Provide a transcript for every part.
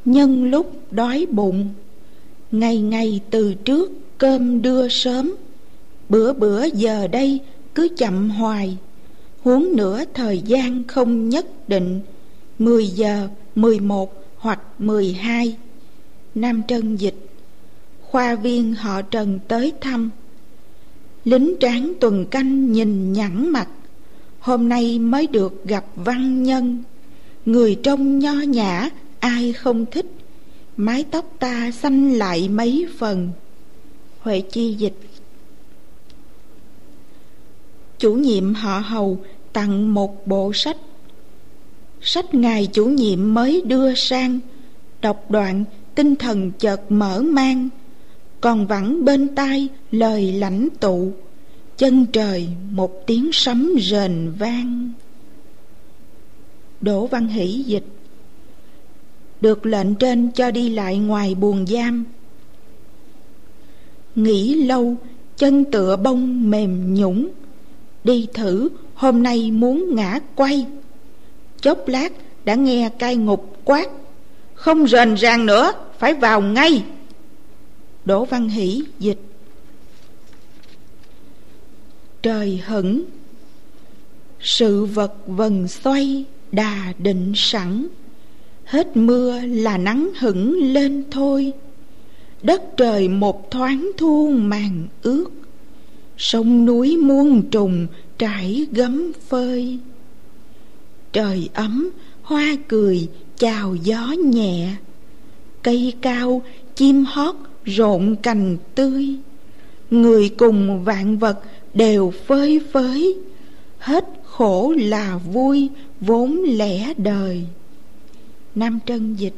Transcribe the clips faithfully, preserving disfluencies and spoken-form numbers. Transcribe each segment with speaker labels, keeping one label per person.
Speaker 1: nhân lúc đói bụng. Ngày ngày từ trước cơm đưa sớm, bữa bữa giờ đây cứ chậm hoài. Huống nữa thời gian không nhất định, mười giờ, mười một hoặc mười hai. Nam Trân dịch. Khoa viên họ Trần tới thăm. Lính tráng tuần canh nhìn nhẵn mặt. Hôm nay mới được gặp văn nhân. Người trông nho nhã ai không thích. Mái tóc ta xanh lại mấy phần. Huệ Chi dịch. Chủ nhiệm họ Hầu tặng một bộ sách. Sách ngài chủ nhiệm mới đưa sang. Đọc đoạn tinh thần chợt mở mang. Còn vẳng bên tai lời lãnh tụ. Chân trời một tiếng sấm rền vang. Đỗ Văn Hỷ dịch. Được lệnh trên cho đi lại ngoài buồng giam. Nghỉ lâu chân tựa bông mềm nhũng. Đi thử hôm nay muốn ngã quay. Chốc lát đã nghe cai ngục quát. Không rền ràng nữa, phải vào ngay. Đỗ Văn Hỷ dịch. Trời hửng, sự vật vần xoay đà định sẵn. Hết mưa là nắng hửng lên thôi. Đất trời một thoáng thu màn ướt. Sông núi muôn trùng trải gấm phơi. Trời ấm, hoa cười chào gió nhẹ. Cây cao, chim hót rộn cành tươi. Người cùng vạn vật đều phơi phới. Hết khổ là vui vốn lẽ đời. Nam Trân dịch.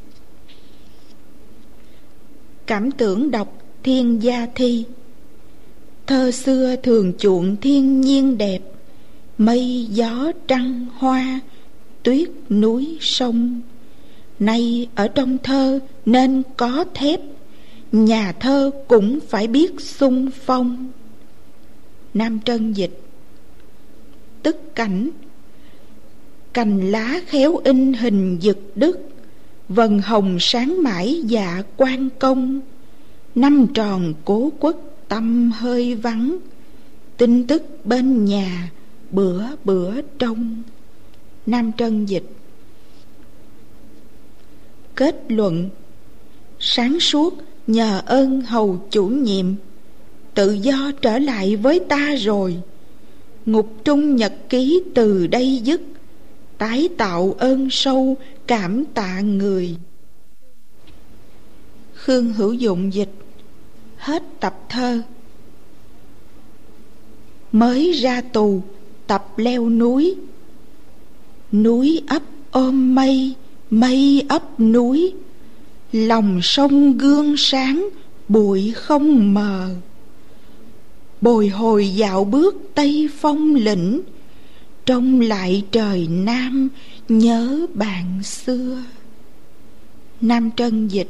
Speaker 1: Cảm tưởng đọc Thiên Gia Thi. Thơ xưa thường chuộng thiên nhiên đẹp. Mây gió trăng hoa, tuyết núi sông. Nay ở trong thơ nên có thép. Nhà thơ cũng phải biết xung phong. Nam Trân dịch. Tức cảnh. Cành lá khéo in hình dực đức. Vần hồng sáng mãi dạ quan công. Năm tròn cố quất tâm hơi vắng. Tin tức bên nhà bữa bữa trông. Nam Trân dịch. Kết luận. Sáng suốt nhờ ơn hầu chủ nhiệm. Tự do trở lại với ta rồi. Ngục trung nhật ký từ đây dứt. Tái tạo ơn sâu cảm tạ người. Khương Hữu Dụng dịch. Hết tập thơ. Mới ra tù, tập leo núi. Núi ấp ôm mây, mây ấp núi. Lòng sông gương sáng, bụi không mờ. Bồi hồi dạo bước Tây Phong lĩnh. Trông lại trời Nam, nhớ bạn xưa. Nam Trân dịch.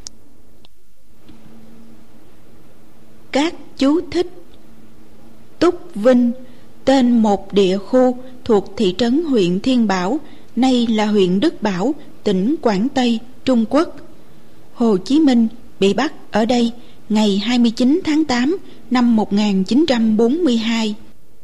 Speaker 1: Các chú thích. Túc Vinh, tên một địa khu thuộc thị trấn huyện Thiên Bảo, nay là huyện Đức Bảo, tỉnh Quảng Tây, Trung Quốc. Hồ Chí Minh bị bắt ở đây ngày hai mươi chín tháng tám năm một nghìn chín trăm bốn mươi hai.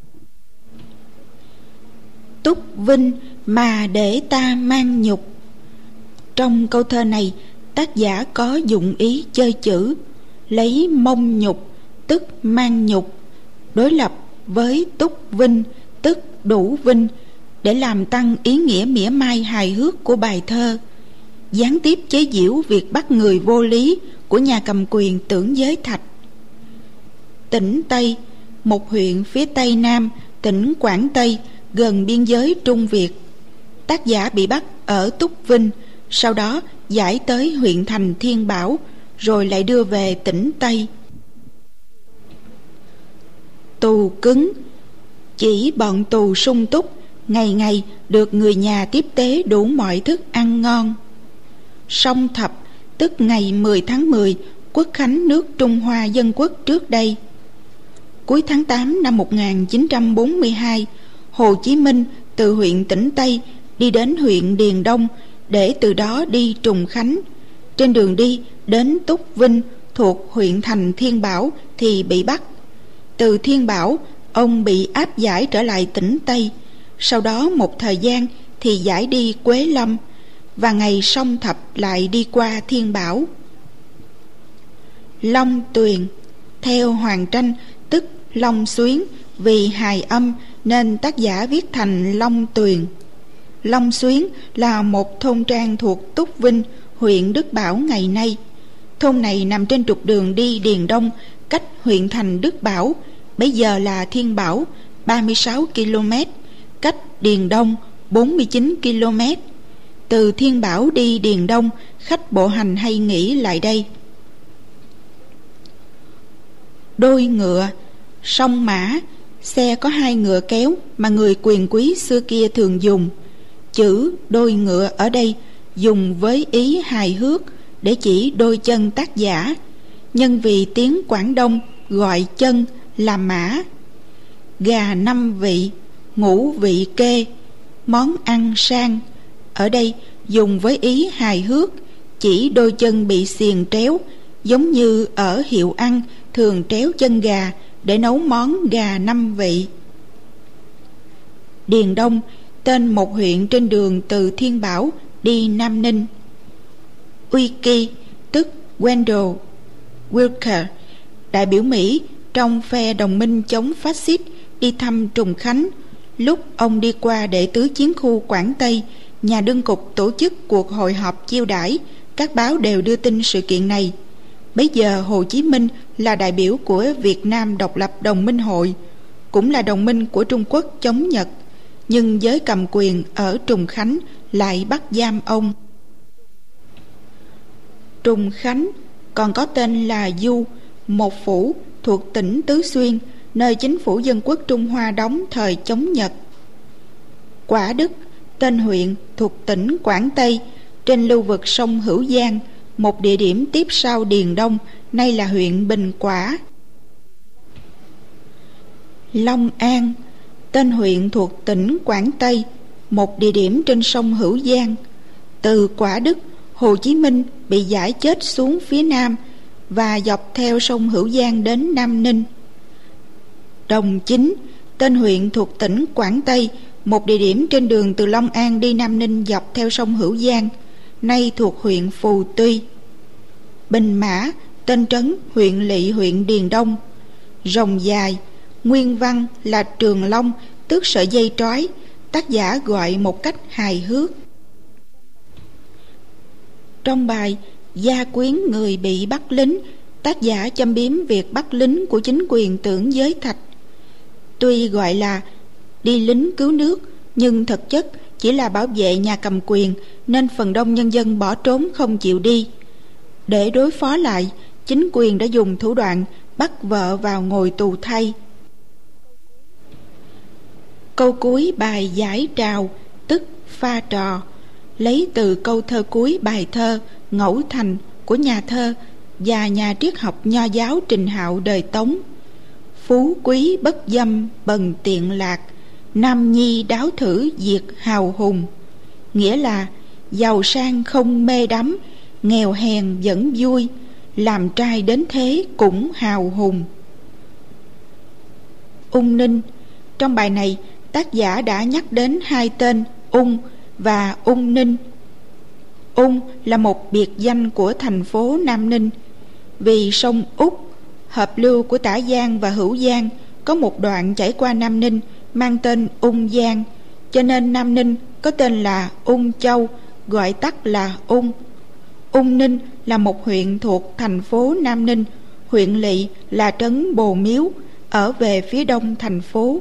Speaker 1: Túc Vinh mà để ta mang nhục. Trong câu thơ này, tác giả có dụng ý chơi chữ, lấy mông nhục tức mang nhục đối lập với Túc Vinh tức đủ vinh để làm tăng ý nghĩa mỉa mai hài hước của bài thơ, gián tiếp chế giễu việc bắt người vô lý của nhà cầm quyền Tưởng Giới Thạch. Tỉnh Tây, một huyện phía tây nam tỉnh Quảng Tây, gần biên giới Trung Việt. Tác giả bị bắt ở Túc Vinh, sau đó giải tới huyện thành Thiên Bảo, rồi lại đưa về tỉnh Tây. Tù cứng, chỉ bọn tù sung túc, ngày ngày được người nhà tiếp tế đủ mọi thức ăn ngon. Song Thập, tức ngày mười tháng mười, quốc khánh nước Trung Hoa Dân Quốc trước đây. Cuối tháng tám năm một nghìn chín trăm bốn mươi hai, Hồ Chí Minh từ huyện tỉnh Tây đi đến huyện Điền Đông để từ đó đi Trùng Khánh. Trên đường đi đến Túc Vinh thuộc huyện thành Thiên Bảo thì bị bắt. Từ Thiên Bảo ông bị áp giải trở lại tỉnh Tây. Sau đó một thời gian thì giải đi Quế Lâm, và ngày Song Thập lại đi qua Thiên Bảo. Long Tuyền theo Hoàng Tranh tức Long Xuyến, vì hài âm nên tác giả viết thành Long Tuyền. Long Xuyến là một thôn trang thuộc Túc Vinh, huyện Đức Bảo ngày nay. Thôn này nằm trên trục đường đi Điền Đông, cách huyện thành Đức Bảo, bây giờ là Thiên Bảo, ba mươi sáu ki lô mét, cách Điền Đông bốn mươi chín ki lô mét. Từ Thiên Bảo đi Điền Đông, khách bộ hành hay nghỉ lại đây. Đôi ngựa, song mã, xe có hai ngựa kéo mà người quyền quý xưa kia thường dùng. Chữ đôi ngựa ở đây dùng với ý hài hước để chỉ đôi chân tác giả, nhân vì tiếng Quảng Đông gọi chân là mã. Gà năm vị, ngũ vị kê, món ăn sang, ở đây dùng với ý hài hước chỉ đôi chân bị xiềng tréo, giống như ở hiệu ăn thường tréo chân gà để nấu món gà năm vị. Điền Đông tên một huyện trên đường từ Thiên Bảo đi Nam Ninh. Uy Kỳ tức Wendell Wilker, đại biểu Mỹ trong phe đồng minh chống phát xít, đi thăm Trùng Khánh. Lúc ông đi qua đệ tứ chiến khu Quảng Tây, nhà đương cục tổ chức cuộc hội họp chiêu đãi, các báo đều đưa tin sự kiện này. Bấy giờ Hồ Chí Minh là đại biểu của Việt Nam Độc lập Đồng minh Hội, cũng là đồng minh của Trung Quốc chống Nhật, nhưng giới cầm quyền ở Trùng Khánh lại bắt giam ông. Trùng Khánh còn có tên là Du, một phủ thuộc tỉnh Tứ Xuyên, nơi chính phủ dân quốc Trung Hoa đóng thời chống Nhật. Quả Đức tên huyện thuộc tỉnh Quảng Tây, trên lưu vực sông Hữu Giang, một địa điểm tiếp sau Điền Đông, nay là huyện Bình Quả. Long An tên huyện thuộc tỉnh Quảng Tây, một địa điểm trên sông Hữu Giang. Từ Quả Đức, Hồ Chí Minh bị giải chết xuống phía nam và dọc theo sông Hữu Giang đến Nam Ninh. Đồng Chính tên huyện thuộc tỉnh Quảng Tây, một địa điểm trên đường từ Long An đi Nam Ninh dọc theo sông Hữu Giang, nay thuộc huyện Phù Tuy. Bình Mã tên trấn huyện lỵ huyện Điền Đông. Rồng Dài nguyên văn là Trường Long, tức sợi dây trói, tác giả gọi một cách hài hước. Trong bài Gia Quyến người bị bắt lính, tác giả châm biếm việc bắt lính của chính quyền Tưởng Giới Thạch. Tuy gọi là đi lính cứu nước, nhưng thực chất chỉ là bảo vệ nhà cầm quyền, nên phần đông nhân dân bỏ trốn không chịu đi. Để đối phó lại, chính quyền đã dùng thủ đoạn bắt vợ vào ngồi tù thay. Câu cuối bài Giải Trào tức pha trò, lấy từ câu thơ cuối bài thơ Ngẫu Thành của nhà thơ và nhà triết học nho giáo Trình Hạo đời Tống. Phú quý bất dâm bần tiện lạc, nam nhi đáo thử diệt hào hùng. Nghĩa là giàu sang không mê đắm, nghèo hèn vẫn vui, làm trai đến thế cũng hào hùng. Ung Ninh. Trong bài này, tác giả đã nhắc đến hai tên Ung và Ung Ninh. Ung là một biệt danh của thành phố Nam Ninh. Vì sông Úc, hợp lưu của Tả Giang và Hữu Giang, có một đoạn chảy qua Nam Ninh mang tên Ung Giang, cho nên Nam Ninh có tên là Ung Châu, gọi tắt là Ung. Ung Ninh là một huyện thuộc thành phố Nam Ninh. Huyện lỵ là trấn Bồ Miếu, ở về phía đông thành phố.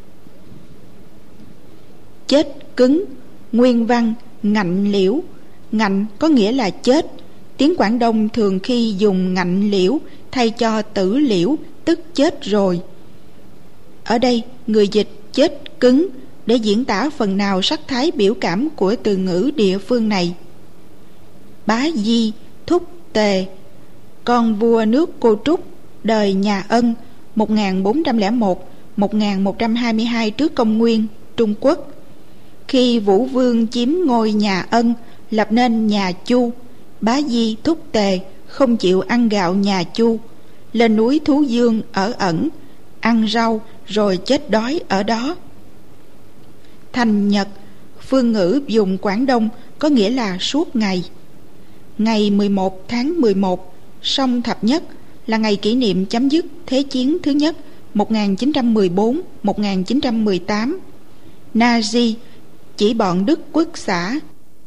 Speaker 1: Chết cứng, nguyên văn ngạnh liễu. Ngạnh có nghĩa là chết. Tiếng Quảng Đông thường khi dùng ngạnh liễu thay cho tử liễu, tức chết rồi. Ở đây người dịch chết cứng để diễn tả phần nào sắc thái biểu cảm của từ ngữ địa phương này. Bá Di Thúc Tề, con vua nước Cô Trúc, đời nhà Ân, một nghìn bốn trăm lẻ một đến một nghìn một trăm hai mươi hai trước công nguyên, Trung Quốc. Khi Vũ Vương chiếm ngôi nhà Ân, lập nên nhà Chu. Bá Di thúc Tề không chịu ăn gạo nhà Chu, lên núi Thú Dương ở ẩn, ăn rau rồi chết đói ở đó. Thành Nhật, phương ngữ dùng Quảng Đông, có nghĩa là suốt ngày. Ngày mười một tháng mười một, Song Thập Nhất, là ngày kỷ niệm chấm dứt Thế chiến thứ nhất một nghìn chín trăm mười bốn đến một nghìn chín trăm mười tám. Nazi chỉ bọn Đức Quốc xã.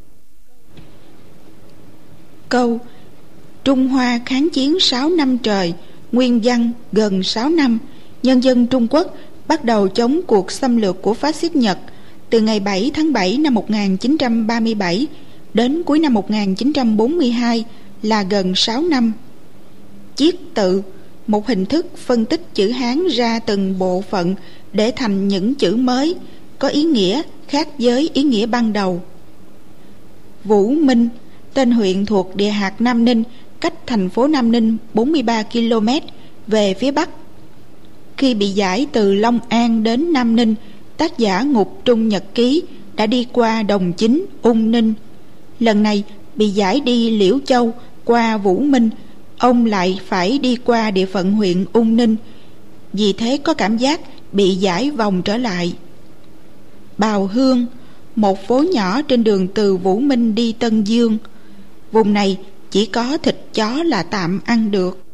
Speaker 1: Câu Trung Hoa kháng chiến sáu năm trời, nguyên văn gần sáu năm. Nhân dân Trung Quốc bắt đầu chống cuộc xâm lược của phát xít Nhật từ ngày bảy tháng bảy năm một nghìn chín trăm ba mươi bảy đến cuối năm một nghìn chín trăm bốn mươi hai, là gần sáu năm. Chiết tự, một hình thức phân tích chữ Hán ra từng bộ phận để thành những chữ mới, có ý nghĩa khác với ý nghĩa ban đầu. Vũ Minh, tên huyện thuộc địa hạt Nam Ninh, cách thành phố Nam Ninh bốn mươi ba ki lô mét về phía bắc. Khi bị giải từ Long An đến Nam Ninh, tác giả Ngục Trung Nhật Ký đã đi qua Đồng Chính, Ung Ninh. Lần này bị giải đi Liễu Châu qua Vũ Minh, ông lại phải đi qua địa phận huyện Ung Ninh, vì thế có cảm giác bị giải vòng trở lại. Bào Hương, một phố nhỏ trên đường từ Vũ Minh đi Tân Dương. Vùng này chỉ có thịt chó là tạm ăn được.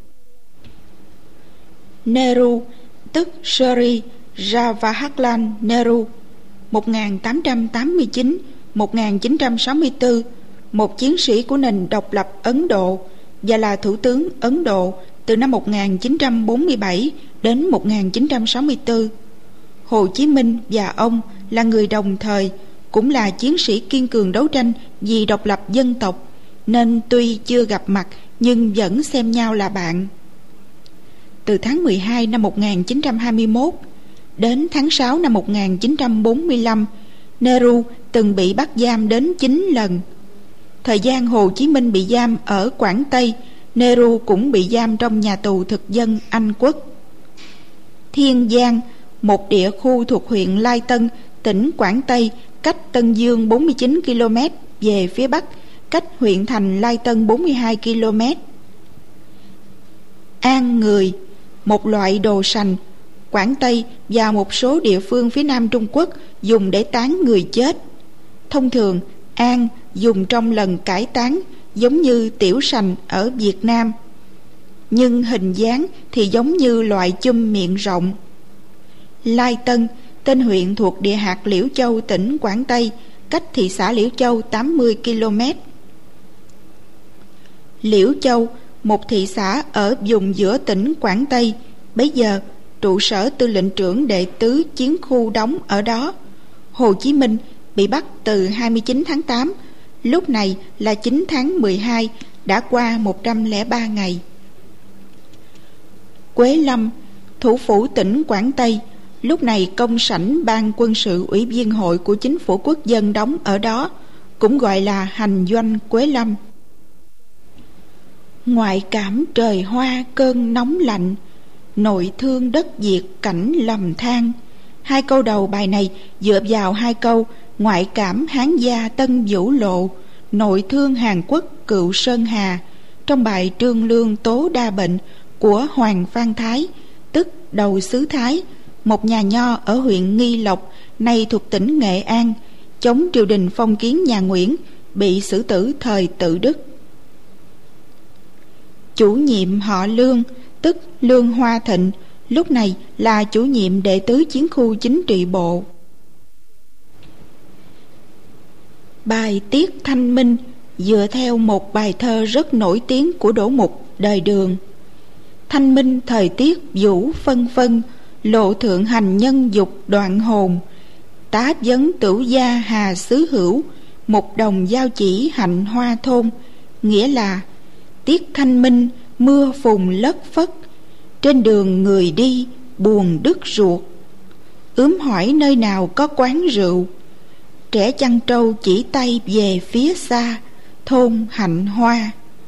Speaker 1: Nehru, tức Sri Jawaharlal Nehru, một nghìn tám trăm tám mươi chín đến một nghìn chín trăm sáu mươi tư, một chiến sĩ của nền độc lập Ấn Độ và là thủ tướng Ấn Độ từ năm một nghìn chín trăm bốn mươi bảy đến một nghìn chín trăm sáu mươi tư. Hồ Chí Minh và ông là người đồng thời, cũng là chiến sĩ kiên cường đấu tranh vì độc lập dân tộc, nên tuy chưa gặp mặt nhưng vẫn xem nhau là bạn. Từ tháng mười hai năm một nghìn chín trăm hai mươi mốt đến tháng sáu năm một nghìn chín trăm bốn mươi lăm, Nehru từng bị bắt giam đến chín lần. Thời gian Hồ Chí Minh bị giam ở Quảng Tây, Nehru cũng bị giam trong nhà tù thực dân Anh Quốc. Thiên Giang, một địa khu thuộc huyện Lai Tân, tỉnh Quảng Tây, cách Tân Dương bốn mươi chín ki lô mét về phía bắc, cách huyện thành Lai Tân bốn mươi hai ki lô mét. An người, một loại đồ sành, Quảng Tây và một số địa phương phía nam Trung Quốc dùng để táng người chết. Thông thường, an dùng trong lần cải táng, giống như tiểu sành ở Việt Nam, nhưng hình dáng thì giống như loại chum miệng rộng. Lai Tân, tên huyện thuộc địa hạt Liễu Châu, tỉnh Quảng Tây, cách thị xã Liễu Châu tám mươi ki lô mét. Liễu Châu, một thị xã ở vùng giữa tỉnh Quảng Tây, bấy giờ trụ sở tư lệnh trưởng đệ tứ chiến khu đóng ở đó. Hồ Chí Minh bị bắt từ hai mươi chín tháng tám, lúc này là chín tháng mười hai, đã qua một trăm lẻ ba ngày. Quế Lâm, thủ phủ tỉnh Quảng Tây, lúc này công sảnh ban quân sự ủy viên hội của chính phủ quốc dân đóng ở đó, cũng gọi là hành doanh Quế Lâm. Ngoại cảm trời hoa cơn nóng lạnh, nội thương đất Việt cảnh lầm than. Hai câu đầu bài này dựa vào hai câu ngoại cảm Hán gia Tân Vũ Lộ, nội thương Hàn Quốc Cựu Sơn Hà trong bài Trương Lương Tố Đa Bệnh của Hoàng Phan Thái, tức Đầu Sứ Thái, một nhà nho ở huyện Nghi Lộc, nay thuộc tỉnh Nghệ An, chống triều đình phong kiến nhà Nguyễn, bị xử tử thời Tự Đức. Chủ nhiệm họ Lương, tức Lương Hoa Thịnh, lúc này là chủ nhiệm đệ tứ chiến khu chính trị bộ. Bài Tiết Thanh Minh dựa theo một bài thơ rất nổi tiếng của Đỗ Mục đời Đường. Thanh minh thời tiết vũ phân phân, lộ thượng hành nhân dục đoạn hồn. Tá vấn tửu gia hà xứ hữu, một đồng giao chỉ hạnh hoa thôn. Nghĩa là tiết thanh minh, mưa phùn lất phất, trên đường người đi buồn đứt ruột. Ướm hỏi nơi nào có quán rượu, trẻ chăn trâu chỉ tay về phía xa, thôn hạnh hoa.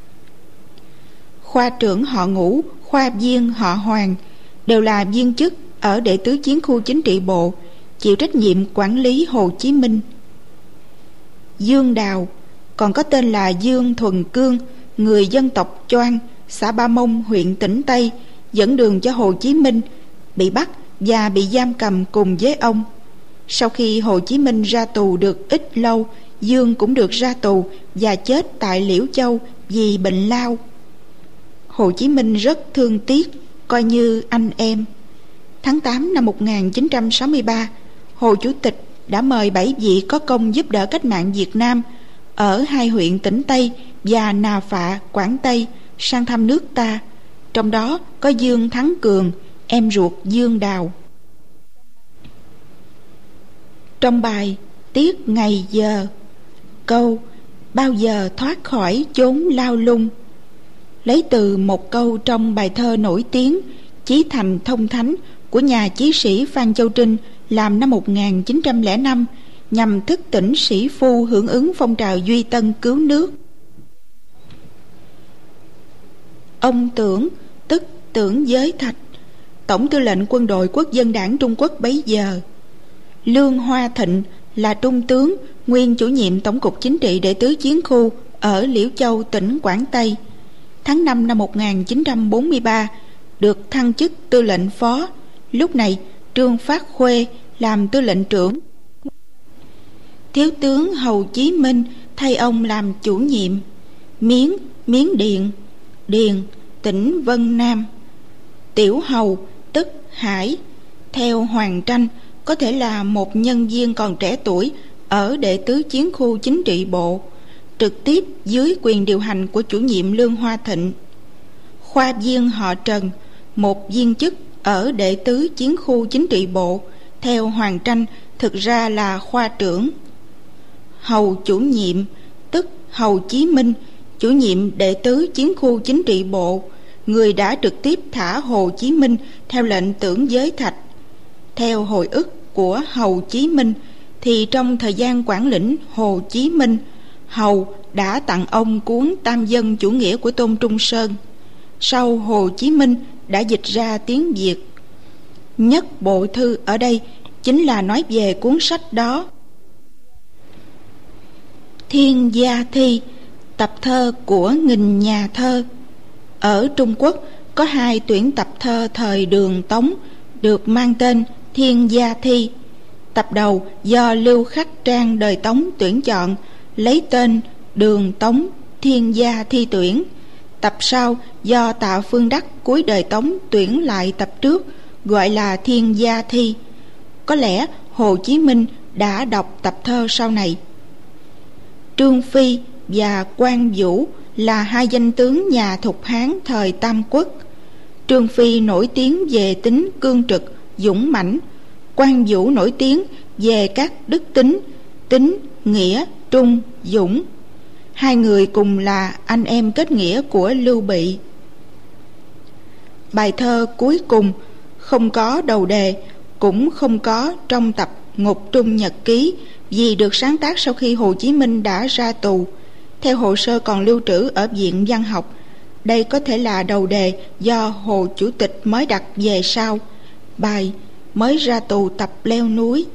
Speaker 1: Khoa trưởng họ Ngũ, khoa viên họ Hoàng đều là viên chức ở đệ tứ chiến khu chính trị bộ, chịu trách nhiệm quản lý Hồ Chí Minh. Dương Đào, còn có tên là Dương Thuần Cương, người dân tộc Choang, xã Ba Mông, huyện Tĩnh Tây, dẫn đường cho Hồ Chí Minh, bị bắt và bị giam cầm cùng với ông. Sau khi Hồ Chí Minh ra tù được ít lâu, Dương cũng được ra tù và chết tại Liễu Châu vì bệnh lao. Hồ Chí Minh rất thương tiếc, coi như anh em. Tháng tám năm một nghìn chín trăm sáu mươi ba, Hồ Chủ tịch đã mời bảy vị có công giúp đỡ cách mạng Việt Nam ở hai huyện Tĩnh Tây và Nà Phạ, Quảng Tây sang thăm nước ta, trong đó có Dương Thắng Cường, em ruột Dương Đào. Trong bài Tiết Ngày Giờ, câu bao giờ thoát khỏi chốn lao lung lấy từ một câu trong bài thơ nổi tiếng Chí Thành Thông Thánh của nhà chí sĩ Phan Châu Trinh làm năm một nghìn chín trăm lẻ năm nhằm thức tỉnh sĩ phu hưởng ứng phong trào Duy Tân cứu nước. Ông Tưởng, tức Tưởng Giới Thạch, Tổng tư lệnh Quân đội Quốc dân đảng Trung Quốc bấy giờ. Lương Hoa Thịnh là trung tướng, nguyên chủ nhiệm Tổng cục Chính trị Đệ tứ Chiến khu ở Liễu Châu, tỉnh Quảng Tây. Tháng năm năm một nghìn chín trăm bốn mươi ba được thăng chức tư lệnh phó. Lúc này Trương Phát Khuê làm tư lệnh trưởng. Thiếu tướng Hầu Chí Minh thay ông làm chủ nhiệm. Miến, Miến Điện, Điền, tỉnh Vân Nam. Tiểu Hầu, tức Hải, theo Hoàng Tranh, có thể là một nhân viên còn trẻ tuổi ở Đệ tứ Chiến khu Chính trị Bộ, trực tiếp dưới quyền điều hành của chủ nhiệm Lương Hoa Thịnh. Khoa viên họ Trần, một viên chức ở Đệ tứ Chiến khu Chính trị Bộ, theo Hoàng Tranh thực ra là khoa trưởng. Hầu chủ nhiệm, tức Hầu Chí Minh, chủ nhiệm Đệ tứ Chiến khu Chính trị Bộ, người đã trực tiếp thả Hồ Chí Minh theo lệnh Tưởng Giới Thạch. Theo hồi ức của Hầu Chí Minh thì trong thời gian quản lĩnh Hồ Chí Minh, Hầu đã tặng ông cuốn Tam Dân Chủ Nghĩa của Tôn Trung Sơn. Sau Hồ Chí Minh đã dịch ra tiếng Việt. Nhất bộ thư ở đây chính là nói về cuốn sách đó. Thiên Gia Thi, tập thơ của nghìn nhà thơ. Ở Trung Quốc có hai tuyển tập thơ thời Đường Tống được mang tên Thiên Gia Thi. Tập đầu do Lưu Khắc Trang đời Tống tuyển chọn, lấy tên Đường Tống Thiên Gia Thi tuyển. Tập sau do Tạ Phương Đắc cuối đời Tống tuyển lại tập trước, gọi là Thiên Gia Thi. Có lẽ Hồ Chí Minh đã đọc tập thơ sau này. Trương Phi và Quang Vũ là hai danh tướng nhà Thục Hán thời Tam Quốc. Trương Phi nổi tiếng về tính cương trực, dũng mãnh. Quang Vũ nổi tiếng về các đức tính, tính, nghĩa, trung, dũng. Hai người cùng là anh em kết nghĩa của Lưu Bị. Bài thơ cuối cùng không có đầu đề, cũng không có trong tập Ngục Trung Nhật Ký, vì được sáng tác sau khi Hồ Chí Minh đã ra tù. Theo hồ sơ còn lưu trữ ở Viện Văn học, đây có thể là đầu đề do Hồ Chủ tịch mới đặt về sau. Bài Mới ra tù tập leo núi.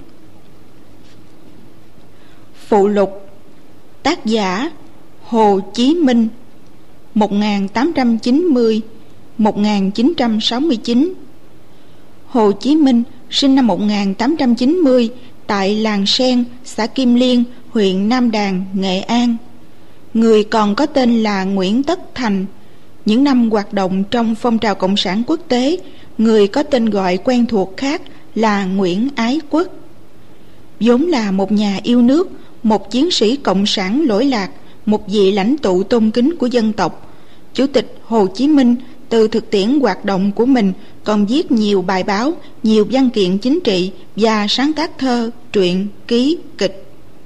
Speaker 1: Phụ lục. Tác giả Hồ Chí Minh, một nghìn tám trăm chín mươi đến một nghìn chín trăm sáu mươi chín. Hồ Chí Minh sinh năm một nghìn tám trăm chín mươi tại Làng Sen, xã Kim Liên, huyện Nam Đàn, Nghệ An. Người còn có tên là Nguyễn Tất Thành. Những năm hoạt động trong phong trào Cộng sản quốc tế, người có tên gọi quen thuộc khác là Nguyễn Ái Quốc. Vốn là một nhà yêu nước, một chiến sĩ cộng sản lỗi lạc, một vị lãnh tụ tôn kính của dân tộc, Chủ tịch Hồ Chí Minh từ thực tiễn hoạt động của mình còn viết nhiều bài báo, nhiều văn kiện chính trị và sáng tác thơ, truyện, ký, kịch.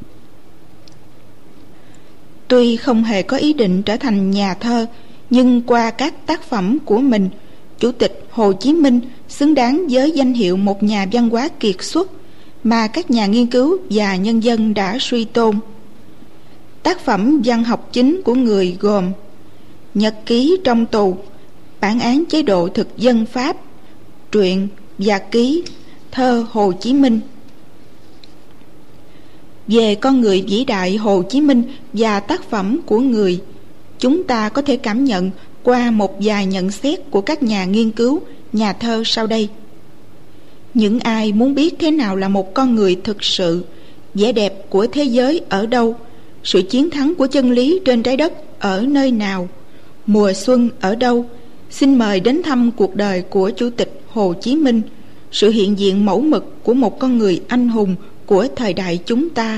Speaker 1: Tuy không hề có ý định trở thành nhà thơ, nhưng qua các tác phẩm của mình, Chủ tịch Hồ Chí Minh xứng đáng với danh hiệu một nhà văn hóa kiệt xuất mà các nhà nghiên cứu và nhân dân đã suy tôn. Tác phẩm văn học chính của người gồm Nhật ký trong tù, bản án chế độ thực dân Pháp, truyện và ký, thơ Hồ Chí Minh. Về con người vĩ đại Hồ Chí Minh và tác phẩm của người, chúng ta có thể cảm nhận qua một vài nhận xét của các nhà nghiên cứu, nhà thơ sau đây. Những ai muốn biết thế nào là một con người thực sự, vẻ đẹp của thế giới ở đâu, sự chiến thắng của chân lý trên trái đất ở nơi nào, mùa xuân ở đâu, xin mời đến thăm cuộc đời của Chủ tịch Hồ Chí Minh, sự hiện diện mẫu mực của một con người anh hùng của thời đại chúng ta.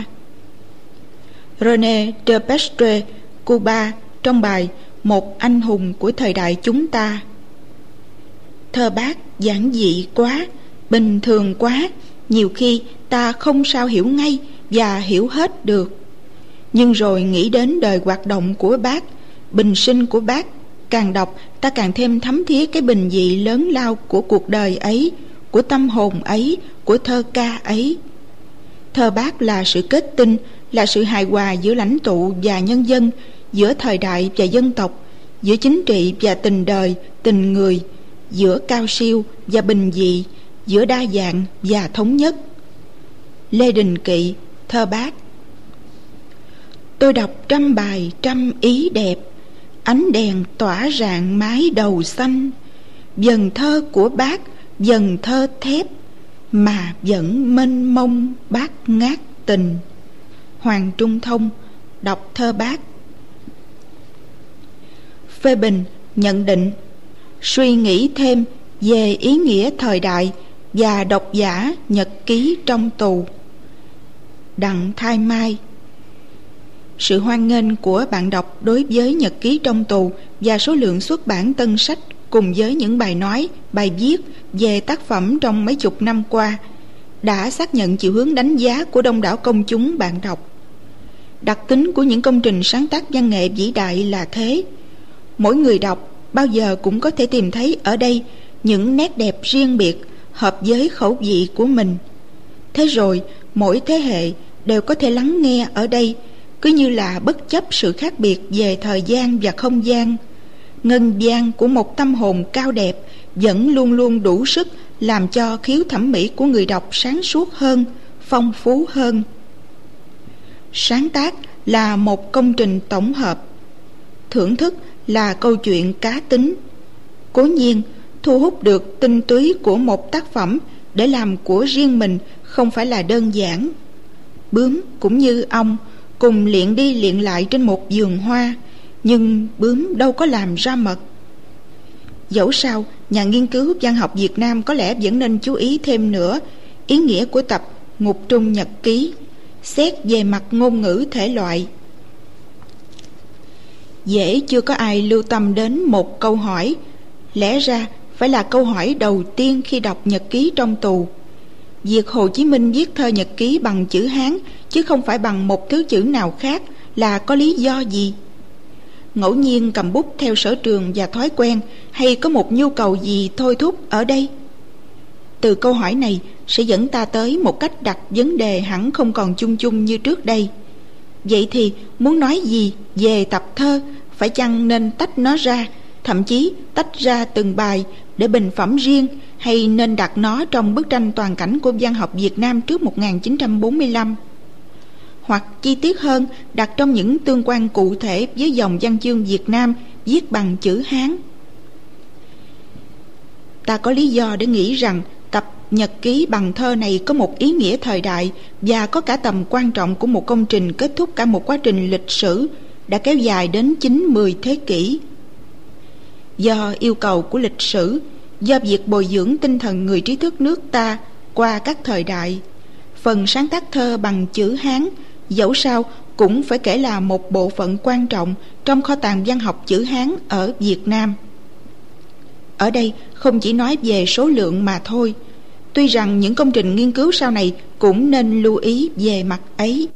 Speaker 1: René Despetre, Cuba, trong bài Một anh hùng của thời đại chúng ta. Thơ Bác giản dị quá, bình thường quá, nhiều khi ta không sao hiểu ngay và hiểu hết được. Nhưng rồi nghĩ đến đời hoạt động của Bác, bình sinh của Bác, càng đọc ta càng thêm thấm thía cái bình dị lớn lao của cuộc đời ấy, của tâm hồn ấy, của thơ ca ấy. Thơ Bác là sự kết tinh, là sự hài hòa giữa lãnh tụ và nhân dân, giữa thời đại và dân tộc, giữa chính trị và tình đời, tình người, giữa cao siêu và bình dị, giữa đa dạng và thống nhất. Lê Đình Kỵ, thơ Bác. Tôi đọc trăm bài trăm ý đẹp, ánh đèn tỏa rạng mái đầu xanh. Dần thơ của Bác, dần thơ thép, mà vẫn mênh mông bát ngát tình. Hoàng Trung Thông, đọc thơ Bác. Phê bình, nhận định, suy nghĩ thêm về ý nghĩa thời đại và độc giả nhật ký trong tù. Đặng Thái Mai. Sự hoan nghênh của bạn đọc đối với nhật ký trong tù và số lượng xuất bản tân sách cùng với những bài nói, bài viết về tác phẩm trong mấy chục năm qua đã xác nhận chiều hướng đánh giá của đông đảo công chúng bạn đọc. Đặc tính của những công trình sáng tác văn nghệ vĩ đại là thế. Mỗi người đọc bao giờ cũng có thể tìm thấy ở đây những nét đẹp riêng biệt hợp với khẩu vị của mình. Thế rồi mỗi thế hệ đều có thể lắng nghe ở đây, cứ như là bất chấp sự khác biệt về thời gian và không gian. Ngân vang của một tâm hồn cao đẹp vẫn luôn luôn đủ sức làm cho khiếu thẩm mỹ của người đọc sáng suốt hơn, phong phú hơn. Sáng tác là một công trình tổng hợp, thưởng thức là câu chuyện cá tính. Cố nhiên, thu hút được tinh túy của một tác phẩm để làm của riêng mình không phải là đơn giản. Bướm cũng như ong cùng liệng đi liệng lại trên một vườn hoa, nhưng bướm đâu có làm ra mật. Dẫu sao, nhà nghiên cứu văn học Việt Nam có lẽ vẫn nên chú ý thêm nữa ý nghĩa của tập Ngục Trung Nhật Ký, xét về mặt ngôn ngữ thể loại. Dễ chưa có ai lưu tâm đến một câu hỏi, lẽ ra phải là câu hỏi đầu tiên khi đọc nhật ký trong tù. Việc Hồ Chí Minh viết thơ nhật ký bằng chữ Hán chứ không phải bằng một thứ chữ nào khác là có lý do gì? Ngẫu nhiên cầm bút theo sở trường và thói quen, hay có một nhu cầu gì thôi thúc ở đây? Từ câu hỏi này sẽ dẫn ta tới một cách đặt vấn đề hẳn không còn chung chung như trước đây. Vậy thì muốn nói gì về tập thơ, phải chăng nên tách nó ra, thậm chí tách ra từng bài để bình phẩm riêng, hay nên đặt nó trong bức tranh toàn cảnh của văn học Việt Nam trước một nghìn chín trăm bốn mươi lăm? Hoặc chi tiết hơn, đặt trong những tương quan cụ thể với dòng văn chương Việt Nam viết bằng chữ Hán? Ta có lý do để nghĩ rằng tập nhật ký bằng thơ này có một ý nghĩa thời đại và có cả tầm quan trọng của một công trình kết thúc cả một quá trình lịch sử đã kéo dài đến chín mười thế kỷ. Do yêu cầu của lịch sử, do việc bồi dưỡng tinh thần người trí thức nước ta qua các thời đại, phần sáng tác thơ bằng chữ Hán dẫu sao cũng phải kể là một bộ phận quan trọng trong kho tàng văn học chữ Hán ở Việt Nam. Ở đây không chỉ nói về số lượng mà thôi, tuy rằng những công trình nghiên cứu sau này cũng nên lưu ý về mặt ấy.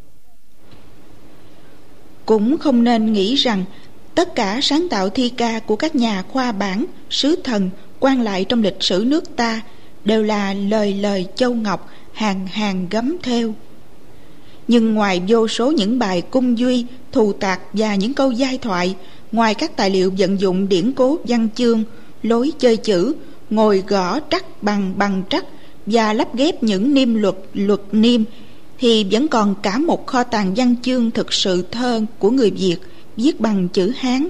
Speaker 1: Cũng không nên nghĩ rằng tất cả sáng tạo thi ca của các nhà khoa bản, sứ thần, quan lại trong lịch sử nước ta đều là lời lời châu ngọc, hàng hàng gấm theo. Nhưng ngoài vô số những bài cung duy, thù tạc và những câu giai thoại, ngoài các tài liệu vận dụng điển cố văn chương, lối chơi chữ, ngồi gõ trắc bằng bằng trắc và lắp ghép những niêm luật, luật niêm thì vẫn còn cả một kho tàng văn chương thực sự thơ của người Việt viết bằng chữ Hán.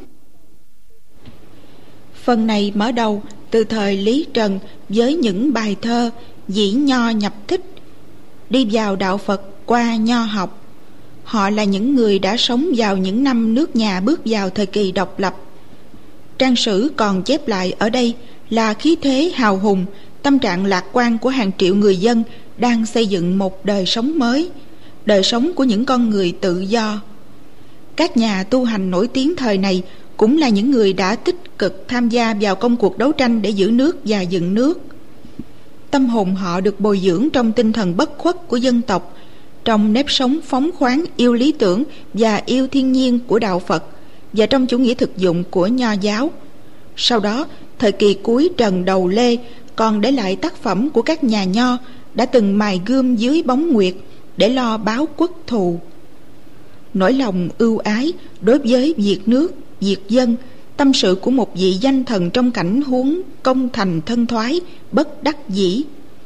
Speaker 1: Phần này mở đầu từ thời Lý Trần với những bài thơ dĩ nho nhập thích, đi vào đạo Phật qua nho học. Họ là những người đã sống vào những năm nước nhà bước vào thời kỳ độc lập. Trang sử còn chép lại ở đây là khí thế hào hùng, tâm trạng lạc quan của hàng triệu người dân đang xây dựng một đời sống mới, đời sống của những con người tự do. Các nhà tu hành nổi tiếng thời này cũng là những người đã tích cực tham gia vào công cuộc đấu tranh để giữ nước và dựng nước. Tâm hồn họ được bồi dưỡng trong tinh thần bất khuất của dân tộc, trong nếp sống phóng khoáng yêu lý tưởng và yêu thiên nhiên của đạo Phật, và trong chủ nghĩa thực dụng của nho giáo. Sau đó, thời kỳ cuối Trần đầu Lê còn để lại tác phẩm của các nhà nho đã từng mài gươm dưới bóng nguyệt để lo báo quốc thù. Nỗi lòng ưu ái đối với việc nước, việc dân, tâm sự của một vị danh thần trong cảnh huống công thành thân thoái, bất đắc dĩ,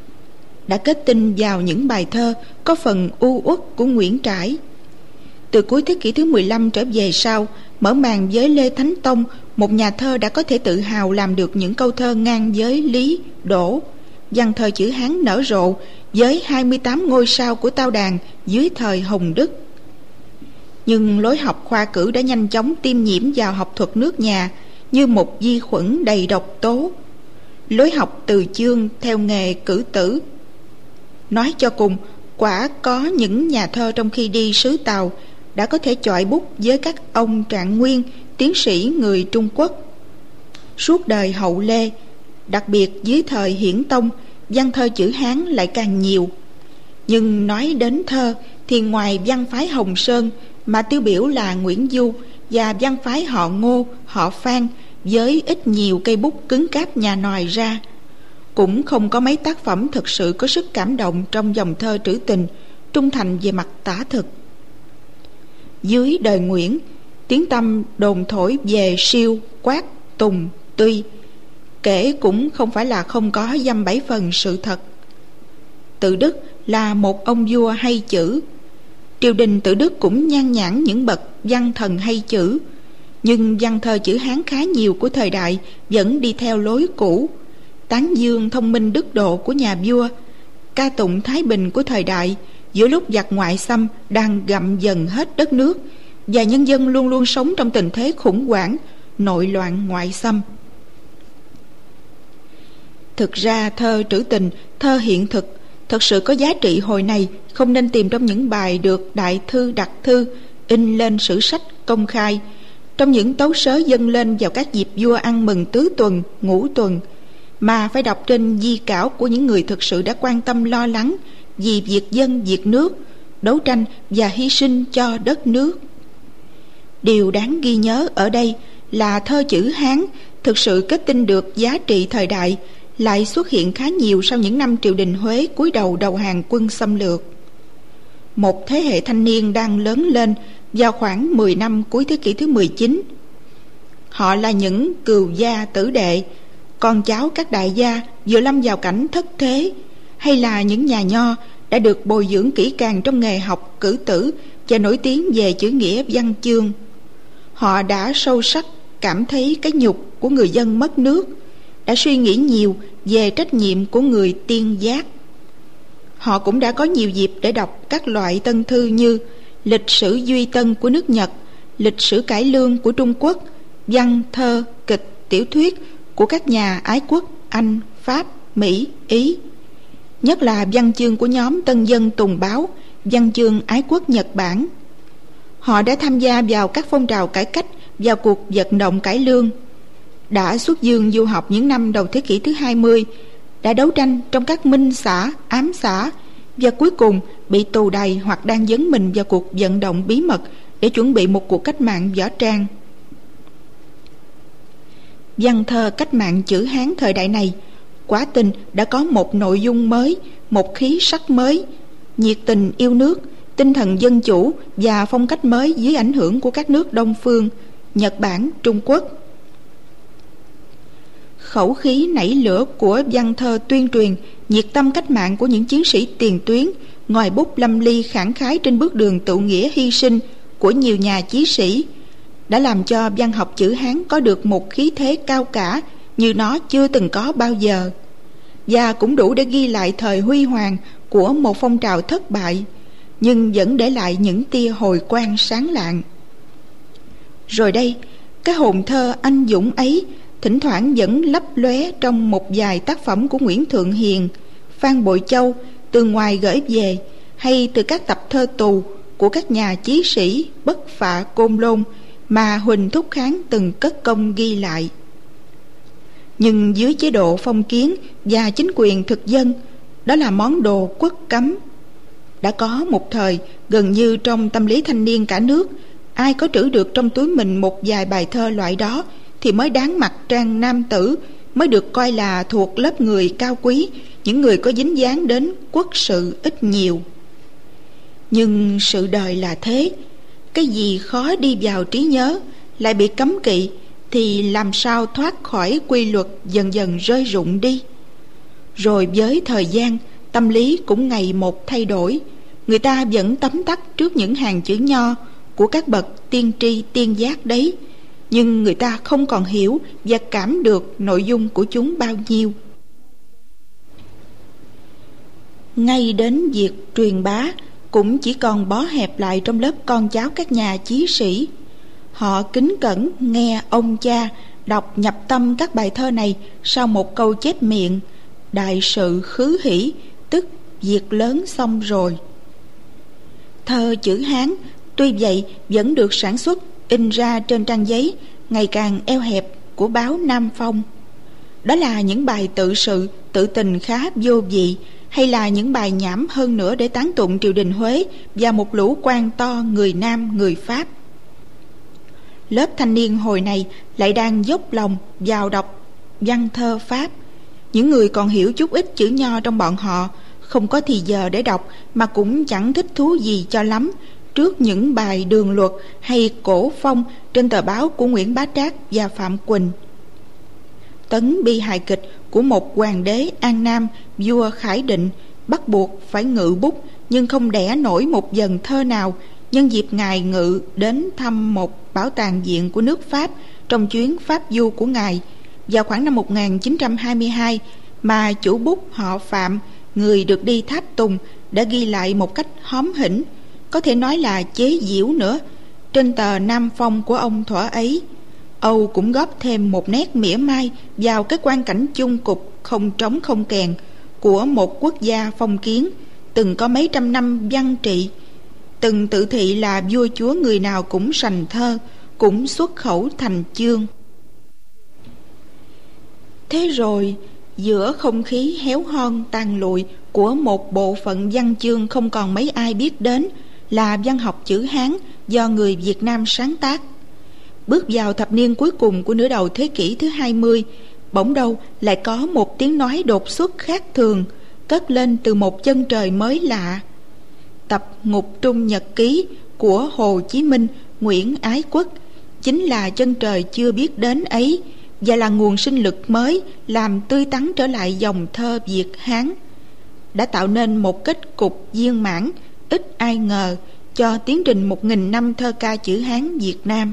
Speaker 1: đã kết tinh vào những bài thơ có phần u uất của Nguyễn Trãi. Từ cuối thế kỷ thứ mười lăm trở về sau, mở màn với Lê Thánh Tông, một nhà thơ đã có thể tự hào làm được những câu thơ ngang với Lý, Đỗ. Văn thơ chữ Hán nở rộ với hai mươi tám ngôi sao của Tao Đàn dưới thời Hồng Đức. Nhưng lối học khoa cử đã nhanh chóng tiêm nhiễm vào học thuật nước nhà như một vi khuẩn đầy độc tố. Lối học từ chương theo nghề cử tử. Nói cho cùng, quả có những nhà thơ trong khi đi xứ Tàu đã có thể chọi bút với các ông Trạng Nguyên, tiến sĩ người Trung Quốc. Suốt đời hậu Lê, đặc biệt dưới thời Hiển Tông, văn thơ chữ Hán lại càng nhiều. Nhưng nói đến thơ thì ngoài văn phái Hồng Sơn mà tiêu biểu là Nguyễn Du và văn phái họ Ngô, họ Phan với ít nhiều cây bút cứng cáp nhà nòi ra, cũng không có mấy tác phẩm thực sự có sức cảm động trong dòng thơ trữ tình, trung thành về mặt tả thực. Dưới đời Nguyễn, tiếng tăm đồn thổi về Siêu, Quát, Tùng, Tuy, kể cũng không phải là không có dăm bảy phần sự thật. Tự Đức là một ông vua hay chữ. Triều đình Tự Đức cũng nhan nhản những bậc văn thần hay chữ, nhưng văn thơ chữ Hán khá nhiều của thời đại vẫn đi theo lối cũ, tán dương thông minh đức độ của nhà vua, ca tụng thái bình của thời đại giữa lúc giặc ngoại xâm đang gặm dần hết đất nước và nhân dân luôn luôn sống trong tình thế khủng hoảng, nội loạn ngoại xâm. Thực ra thơ trữ tình, thơ hiện thực thật sự có giá trị hồi này không nên tìm trong những bài được đại thư đặc thư in lên sử sách công khai, trong những tấu sớ dâng lên vào các dịp vua ăn mừng tứ tuần, ngũ tuần, mà phải đọc trên di cảo của những người thực sự đã quan tâm lo lắng vì việc dân, việc nước, đấu tranh và hy sinh cho đất nước. Điều đáng ghi nhớ ở đây là thơ chữ Hán thực sự kết tinh được giá trị thời đại lại xuất hiện khá nhiều sau những năm triều đình Huế cúi đầu đầu hàng quân xâm lược. Một thế hệ thanh niên đang lớn lên vào khoảng mười năm cuối thế kỷ thứ mười chín. Họ là những cừu gia tử đệ, con cháu các đại gia vừa lâm vào cảnh thất thế, hay là những nhà nho đã được bồi dưỡng kỹ càng trong nghề học cử tử và nổi tiếng về chữ nghĩa văn chương. Họ đã sâu sắc cảm thấy cái nhục của người dân mất nước, đã suy nghĩ nhiều về trách nhiệm của người tiên giác. Họ cũng đã có nhiều dịp để đọc các loại tân thư như lịch sử Duy Tân của nước Nhật, lịch sử cải lương của Trung Quốc, văn, thơ, kịch, tiểu thuyết của các nhà ái quốc Anh, Pháp, Mỹ, Ý. Nhất là văn chương của nhóm Tân Dân Tùng Báo, văn chương ái quốc Nhật Bản. Họ đã tham gia vào các phong trào cải cách, vào cuộc vận động cải lương, đã xuất dương du học những năm đầu thế kỷ thứ hai mươi, đã đấu tranh trong các minh xã, ám xã, và cuối cùng bị tù đày hoặc đang dấn mình vào cuộc vận động bí mật để chuẩn bị một cuộc cách mạng võ trang. Văn thơ cách mạng chữ Hán thời đại này quả tình đã có một nội dung mới, một khí sắc mới, nhiệt tình yêu nước, tinh thần dân chủ và phong cách mới dưới ảnh hưởng của các nước Đông phương, Nhật Bản, Trung Quốc. Khẩu khí nảy lửa của văn thơ tuyên truyền, nhiệt tâm cách mạng của những chiến sĩ tiền tuyến ngòi bút lâm ly khẳng khái trên bước đường tụ nghĩa hy sinh của nhiều nhà chí sĩ đã làm cho văn học chữ Hán có được một khí thế cao cả như nó chưa từng có bao giờ, và cũng đủ để ghi lại thời huy hoàng của một phong trào thất bại nhưng vẫn để lại những tia hồi quang sáng lạng. Rồi đây, cái hồn thơ anh dũng ấy thỉnh thoảng vẫn lấp lóe trong một vài tác phẩm của Nguyễn Thượng Hiền, Phan Bội Châu từ ngoài gửi về, hay từ các tập thơ tù của các nhà chí sĩ Bất Phạ, Côn Lôn mà Huỳnh Thúc Kháng từng cất công ghi lại. Nhưng dưới chế độ phong kiến và chính quyền thực dân, đó là món đồ quốc cấm. Đã có một thời, gần như trong tâm lý thanh niên cả nước, ai có trữ được trong túi mình một vài bài thơ loại đó thì mới đáng mặc trang nam tử, mới được coi là thuộc lớp người cao quý, những người có dính dáng đến quốc sự ít nhiều. Nhưng sự đời là thế, cái gì khó đi vào trí nhớ lại bị cấm kỵ thì làm sao thoát khỏi quy luật dần dần rơi rụng đi. Rồi với thời gian, tâm lý cũng ngày một thay đổi. Người ta vẫn tấm tắc trước những hàng chữ nho của các bậc tiên tri tiên giác đấy, nhưng người ta không còn hiểu và cảm được nội dung của chúng bao nhiêu. Ngay đến việc truyền bá cũng chỉ còn bó hẹp lại trong lớp con cháu các nhà chí sĩ. Họ kính cẩn nghe ông cha đọc nhập tâm các bài thơ này sau một câu chép miệng: đại sự khứ hỷ, tức việc lớn xong rồi. Thơ chữ Hán tuy vậy vẫn được sản xuất in ra trên trang giấy ngày càng eo hẹp của báo Nam Phong. Đó là những bài tự sự, tự tình khá vô vị, hay là những bài nhảm hơn nữa để tán tụng triều đình Huế và một lũ quan to người Nam người Pháp. Lớp thanh niên hồi này lại đang dốc lòng vào đọc văn thơ Pháp. Những người còn hiểu chút ít chữ nho trong bọn họ không có thì giờ để đọc, mà cũng chẳng thích thú gì cho lắm trước những bài đường luật hay cổ phong trên tờ báo của Nguyễn Bá Trác và Phạm Quỳnh. Tấn bi hài kịch của một hoàng đế An Nam, vua Khải Định, bắt buộc phải ngự bút nhưng không đẻ nổi một dần thơ nào nhân dịp ngài ngự đến thăm một bảo tàng viện của nước Pháp trong chuyến Pháp du của ngài vào khoảng năm một nghìn chín trăm hai mươi hai, mà chủ bút họ Phạm, người được đi tháp tùng, đã ghi lại một cách hóm hỉnh, có thể nói là chế giễu nữa, trên tờ Nam Phong của ông thuở ấy. Âu cũng góp thêm một nét mỉa mai vào cái quan cảnh chung cục không trống không kèn của một quốc gia phong kiến từng có mấy trăm năm văn trị, từng tự thị là vua chúa người nào cũng sành thơ, cũng xuất khẩu thành chương. Thế rồi, giữa không khí héo hon tàn lụi của một bộ phận văn chương không còn mấy ai biết đến là văn học chữ Hán do người Việt Nam sáng tác, bước vào thập niên cuối cùng của nửa đầu thế kỷ thứ hai mươi, bỗng đâu lại có một tiếng nói đột xuất khác thường cất lên từ một chân trời mới lạ. Tập Ngục Trung Nhật Ký của Hồ Chí Minh, Nguyễn Ái Quốc chính là chân trời chưa biết đến ấy, và là nguồn sinh lực mới làm tươi tắn trở lại dòng thơ Việt Hán, đã tạo nên một kết cục viên mãn ít ai ngờ cho tiến trình một nghìn năm thơ ca chữ Hán Việt Nam.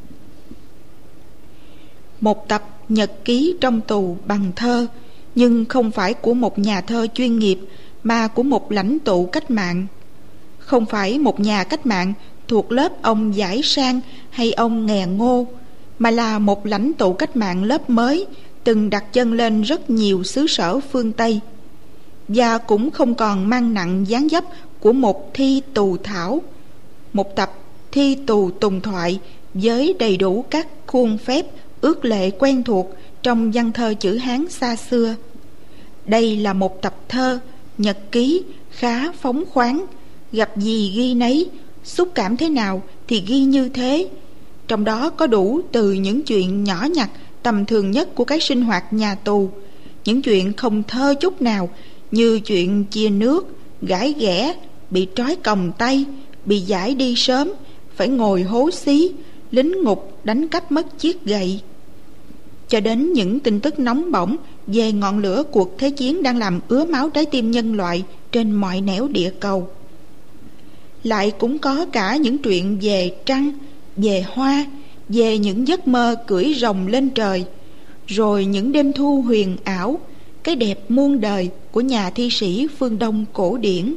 Speaker 1: Một tập nhật ký trong tù bằng thơ, nhưng không phải của một nhà thơ chuyên nghiệp, mà của một lãnh tụ cách mạng. Không phải một nhà cách mạng thuộc lớp ông Giải Sang hay ông Nghè Ngô, mà là một lãnh tụ cách mạng lớp mới, từng đặt chân lên rất nhiều xứ sở phương Tây, và cũng không còn mang nặng dáng dấp của một thi tù thảo, một tập thi tù tùng thoại với đầy đủ các khuôn phép ước lệ quen thuộc trong văn thơ chữ Hán xa xưa. Đây là một tập thơ nhật ký khá phóng khoáng, gặp gì ghi nấy, xúc cảm thế nào thì ghi như thế. Trong đó có đủ từ những chuyện nhỏ nhặt tầm thường nhất của cái sinh hoạt nhà tù, những chuyện không thơ chút nào, như chuyện chia nước, gãi ghẻ, bị trói còng tay, bị giải đi sớm, phải ngồi hố xí, lính ngục đánh cắp mất chiếc gậy, cho đến những tin tức nóng bỏng về ngọn lửa cuộc thế chiến đang làm ứa máu trái tim nhân loại trên mọi nẻo địa cầu. Lại cũng có cả những chuyện về trăng, về hoa, về những giấc mơ cưỡi rồng lên trời, rồi những đêm thu huyền ảo, cái đẹp muôn đời của nhà thi sĩ phương Đông cổ điển.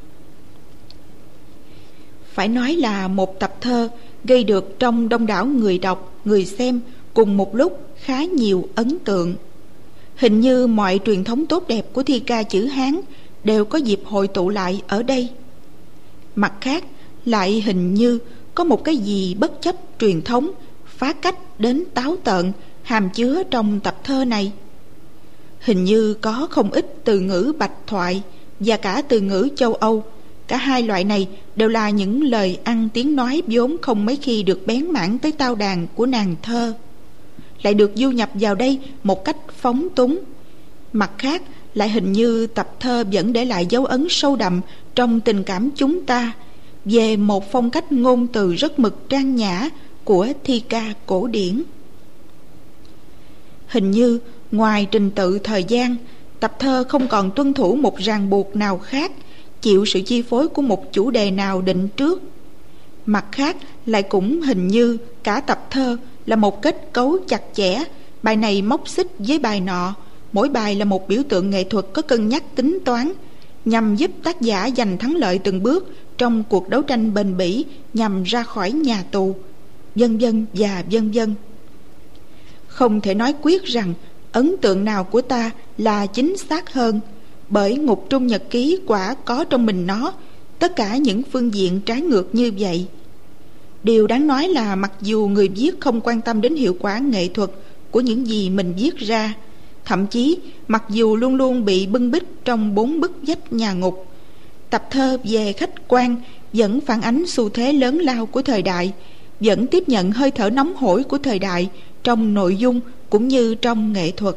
Speaker 1: Phải nói là một tập thơ gây được trong đông đảo người đọc, người xem cùng một lúc khá nhiều ấn tượng. Hình như mọi truyền thống tốt đẹp của thi ca chữ Hán đều có dịp hội tụ lại ở đây. Mặt khác, lại hình như có một cái gì bất chấp truyền thống, phá cách đến táo tợn hàm chứa trong tập thơ này. Hình như có không ít từ ngữ bạch thoại và cả từ ngữ châu Âu. Cả hai loại này đều là những lời ăn tiếng nói vốn không mấy khi được bén mảng tới tao đàn của nàng thơ, lại được du nhập vào đây một cách phóng túng. Mặt khác, lại hình như tập thơ vẫn để lại dấu ấn sâu đậm trong tình cảm chúng ta về một phong cách ngôn từ rất mực trang nhã của thi ca cổ điển. Hình như ngoài trình tự thời gian, tập thơ không còn tuân thủ một ràng buộc nào khác, chịu sự chi phối của một chủ đề nào định trước. Mặt khác, lại cũng hình như cả tập thơ là một kết cấu chặt chẽ, bài này móc xích với bài nọ, mỗi bài là một biểu tượng nghệ thuật có cân nhắc tính toán, nhằm giúp tác giả giành thắng lợi từng bước trong cuộc đấu tranh bền bỉ nhằm ra khỏi nhà tù, vân vân và vân vân. Không thể nói quyết rằng ấn tượng nào của ta là chính xác hơn, bởi Ngục Trung Nhật Ký quả có trong mình nó tất cả những phương diện trái ngược như vậy. Điều đáng nói là mặc dù người viết không quan tâm đến hiệu quả nghệ thuật của những gì mình viết ra, thậm chí mặc dù luôn luôn bị bưng bít trong bốn bức vách nhà ngục, tập thơ về khách quan vẫn phản ánh xu thế lớn lao của thời đại, vẫn tiếp nhận hơi thở nóng hổi của thời đại trong nội dung cũng như trong nghệ thuật.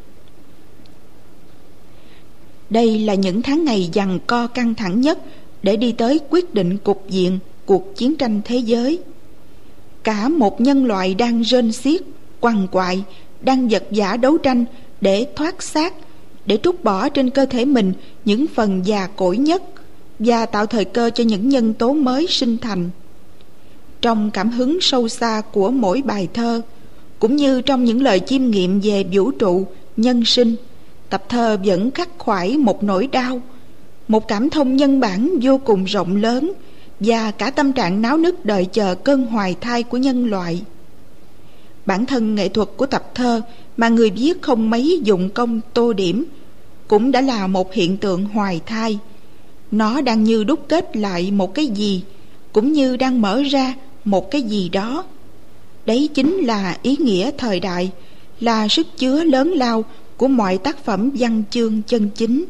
Speaker 1: Đây là những tháng ngày giằng co căng thẳng nhất để đi tới quyết định cục diện cuộc chiến tranh thế giới. Cả một nhân loại đang rên xiết, quằn quại, đang vật vã đấu tranh để thoát xác, để trút bỏ trên cơ thể mình những phần già cỗi nhất và tạo thời cơ cho những nhân tố mới sinh thành. Trong cảm hứng sâu xa của mỗi bài thơ, cũng như trong những lời chiêm nghiệm về vũ trụ, nhân sinh, tập thơ vẫn khắc khoải một nỗi đau, một cảm thông nhân bản vô cùng rộng lớn và cả tâm trạng náo nức đợi chờ cơn hoài thai của nhân loại. Bản thân nghệ thuật của tập thơ mà người viết không mấy dụng công tô điểm cũng đã là một hiện tượng hoài thai. Nó đang như đúc kết lại một cái gì, cũng như đang mở ra một cái gì đó. Đấy chính là ý nghĩa thời đại, là sức chứa lớn lao của mọi tác phẩm văn chương chân chính.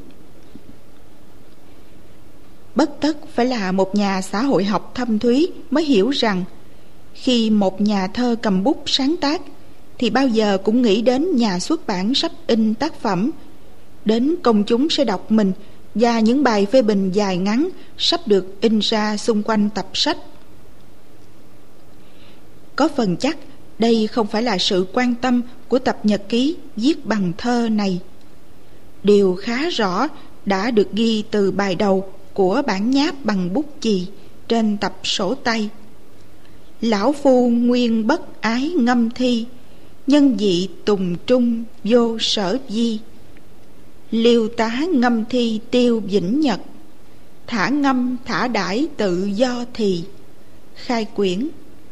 Speaker 1: Bất tất phải là một nhà xã hội học thâm thúy mới hiểu rằng khi một nhà thơ cầm bút sáng tác thì bao giờ cũng nghĩ đến nhà xuất bản sắp in tác phẩm, đến công chúng sẽ đọc mình và những bài phê bình dài ngắn sắp được in ra xung quanh tập sách. Có phần chắc đây không phải là sự quan tâm của tập nhật ký viết bằng thơ này. Điều khá rõ đã được ghi từ bài đầu của bản nháp bằng bút chì trên tập sổ tay. Lão phu nguyên bất ái ngâm thi, nhân dị tùng trung vô sở di. Liêu tá ngâm thi tiêu vĩnh nhật, thả ngâm thả đãi tự do thì. Khai quyển.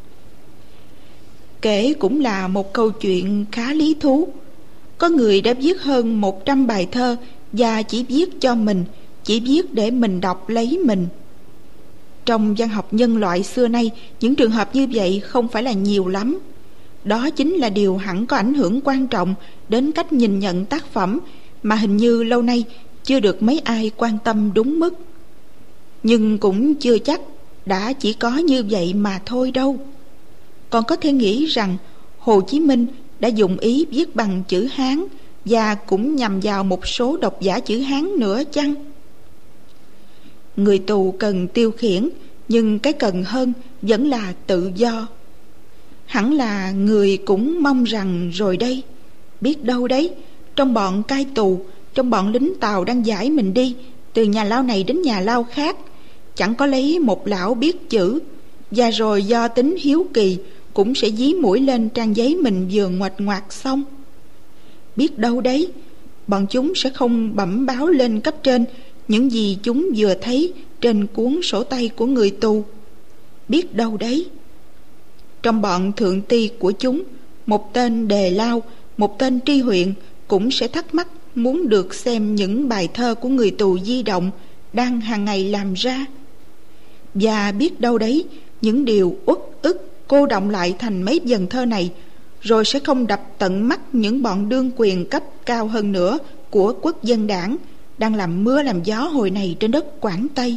Speaker 1: Kể cũng là một câu chuyện khá lý thú. Có người đã viết hơn một trăm bài thơ và chỉ viết cho mình, chỉ viết để mình đọc lấy mình. Trong văn học nhân loại xưa nay, những trường hợp như vậy không phải là nhiều lắm. Đó chính là điều hẳn có ảnh hưởng quan trọng đến cách nhìn nhận tác phẩm mà hình như lâu nay chưa được mấy ai quan tâm đúng mức. Nhưng cũng chưa chắc đã chỉ có như vậy mà thôi đâu. Còn có thể nghĩ rằng Hồ Chí Minh đã dụng ý viết bằng chữ Hán và cũng nhằm vào một số độc giả chữ Hán nữa chăng? Người tù cần tiêu khiển, nhưng cái cần hơn vẫn là tự do. Hẳn là người cũng mong rằng rồi đây, biết đâu đấy, trong bọn cai tù, trong bọn lính Tàu đang giải mình đi, từ nhà lao này đến nhà lao khác, chẳng có lấy một lão biết chữ, và rồi do tính hiếu kỳ cũng sẽ dí mũi lên trang giấy mình vừa ngoạch ngoạc xong. Biết đâu đấy, bọn chúng sẽ không bẩm báo lên cấp trên những gì chúng vừa thấy trên cuốn sổ tay của người tù. Biết đâu đấy, trong bọn thượng ty của chúng, một tên đề lao, một tên tri huyện cũng sẽ thắc mắc muốn được xem những bài thơ của người tù di động đang hàng ngày làm ra. Và biết đâu đấy, những điều uất ức cô đọng lại thành mấy dần thơ này, rồi sẽ không đập tận mắt những bọn đương quyền cấp cao hơn nữa của quốc dân đảng đang làm mưa làm gió hồi này trên đất Quảng Tây.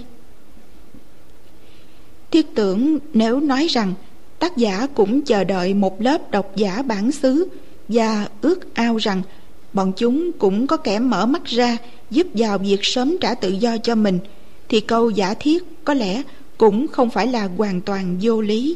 Speaker 1: Thiết tưởng nếu nói rằng tác giả cũng chờ đợi một lớp độc giả bản xứ và ước ao rằng bọn chúng cũng có kẻ mở mắt ra giúp vào việc sớm trả tự do cho mình, thì câu giả thiết có lẽ cũng không phải là hoàn toàn vô lý.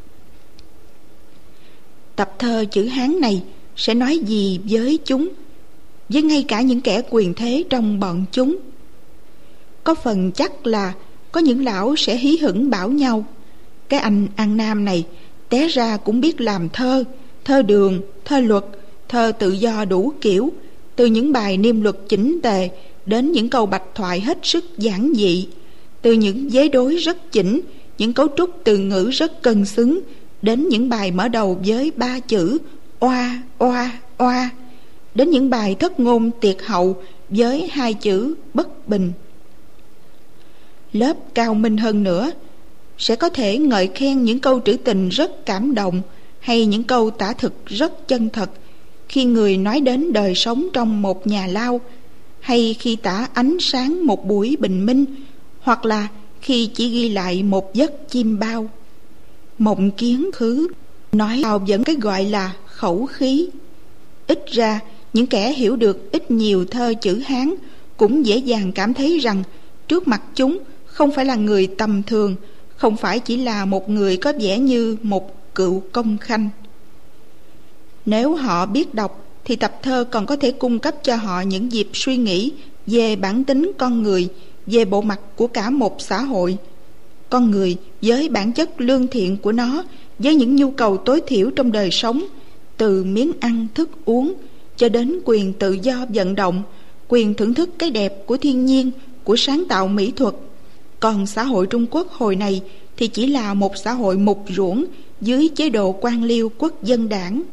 Speaker 1: Tập thơ chữ Hán này sẽ nói gì với chúng, với ngay cả những kẻ quyền thế trong bọn chúng? Có phần chắc là có những lão sẽ hí hửng bảo nhau: cái anh An Nam này té ra cũng biết làm thơ, thơ đường, thơ luật, thơ tự do đủ kiểu, từ những bài niêm luật chỉnh tề đến những câu bạch thoại hết sức giản dị, từ những vế đối rất chỉnh, những cấu trúc từ ngữ rất cân xứng, đến những bài mở đầu với ba chữ oa oa oa, đến những bài thất ngôn tiệt hậu với hai chữ bất bình. Lớp cao minh hơn nữa sẽ có thể ngợi khen những câu trữ tình rất cảm động, hay những câu tả thực rất chân thật khi người nói đến đời sống trong một nhà lao, hay khi tả ánh sáng một buổi bình minh, hoặc là khi chỉ ghi lại một giấc chim bao. Mộng kiến khứ nói vào vẫn cái gọi là khẩu khí. Ít ra những kẻ hiểu được ít nhiều thơ chữ Hán cũng dễ dàng cảm thấy rằng trước mặt chúng không phải là người tầm thường, không phải chỉ là một người có vẻ như một cựu công khanh. Nếu họ biết đọc thì tập thơ còn có thể cung cấp cho họ những dịp suy nghĩ về bản tính con người, về bộ mặt của cả một xã hội. Con người với bản chất lương thiện của nó, với những nhu cầu tối thiểu trong đời sống, từ miếng ăn thức uống cho đến quyền tự do vận động, quyền thưởng thức cái đẹp của thiên nhiên, của sáng tạo mỹ thuật. Còn xã hội Trung Quốc hồi này thì chỉ là một xã hội mục ruỗng dưới chế độ quan liêu quốc dân đảng.